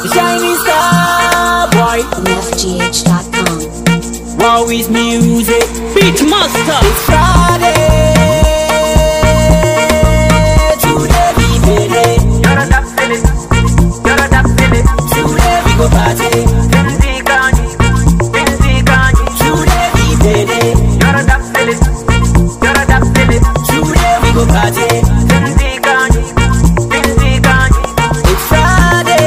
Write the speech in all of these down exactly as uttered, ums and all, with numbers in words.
Shining star boy. N F G H dot com. Wow is music. Beat Master. It's Friday. Today we payday. You're that feeling. You're that feeling. Today we go party. Binzi Kanye. Binzi Kanye. Today we payday. You're that feeling. You're that feeling. Today we go party. Binzi Kanye. Binzi Kanye. It's Friday.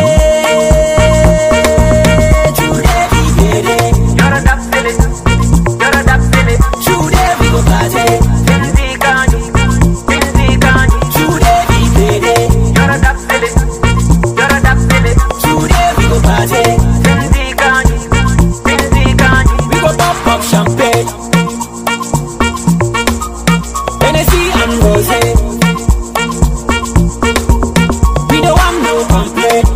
Today we payday. You're that feeling. You're that feeling. Today we go party. Binzi Kanye. Binzi Kanye. Today we payday. You're that feeling. You're that feeling. Today we go party. Binzi Kanye. Binzi Kanye. We go pop pop champagne. Hennessy and rosé. We don't want no complaint.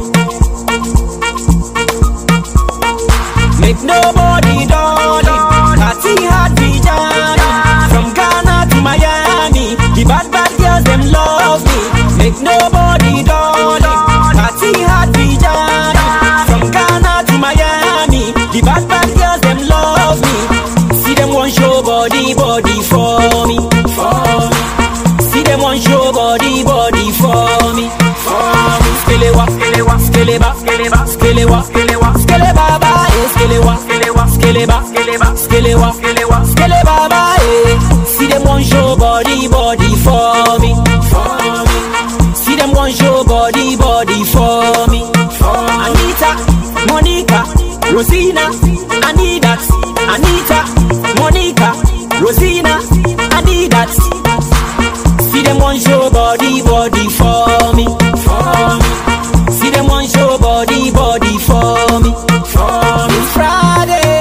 Make nobody darling. Party hard we jamming. From Ghana to Miami, the bad bad girls them love me. Make nobody darling. Party hard we jamming. From Ghana to Miami, the bad bad girls them love me. See them one show body body for me, for me. See them one show body body for me, for me. Skelewa, skelewa, skeleba, skeleba, skelewa, skelewa, skeleba ba, eh, skelewa, skelewa, skeleba, skeleba, skelewa, skelewa, skeleba ba, eh. See them one show body body for me, for me. See them one show body body for me, for me. Anita, Monica, Rosina, I need that. Anita, Monica, Rosina, I need that. See them one show body body for me, for me. See them one show body body for me, for me. Friday,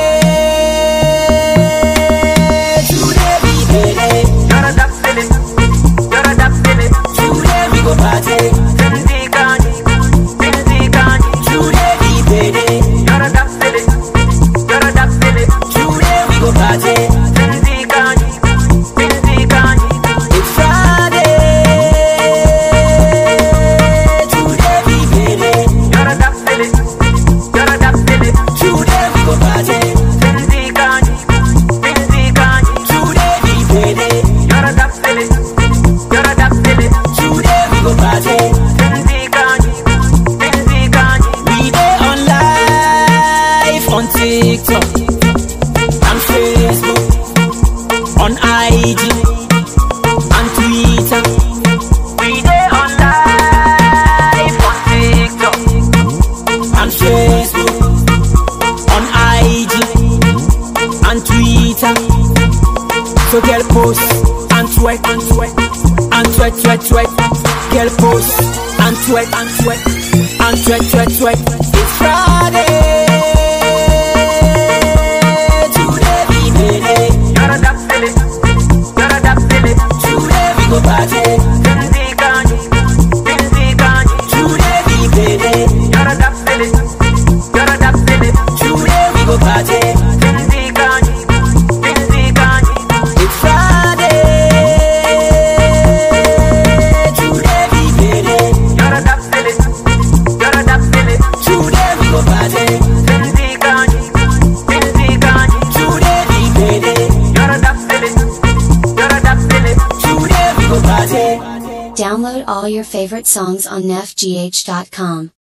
today we payday. You're that feeling. You're that feeling. Today we go party. Binzi Kanye. Binzi Kanye. Today we payday. You're that feeling. You're that feeling. Today we go party. Binzi Kanye. Binzi Kanye. It's Friday. Today we payday. You're that feeling. You're that feeling. Today we go party. Binzi Kanye. Binzi Kanye. Today we payday. You're that feeling. You're that feeling. Today we go party. Binzi Kanye. Binzi Kanye. We dey on live on TikTok and Facebook, on I G and Twitter. We dey on live on TikTok And Facebook, on I G and Twitter. So girl post and twerk and twerk and twerk twerk twerk. Girl post and twerk and twerk and twerk twerk twerk. It's Friday. Today we payday. You're that feeling. You're that feeling. Today we go party. Binzi Kanye. Binzi Kanye. Today we payday. You're that feeling. You're that feeling. Today we go party. Binzi Kanye. Binzi Kanye. It's Friday. Today we payday. You're that feeling. You're that feeling. Today we go party. Binzi Kanye. Binzi Kanye. Today we payday. You're that feeling. You're that feeling. Today we go party. Download all your favorite songs on N F G H dot com.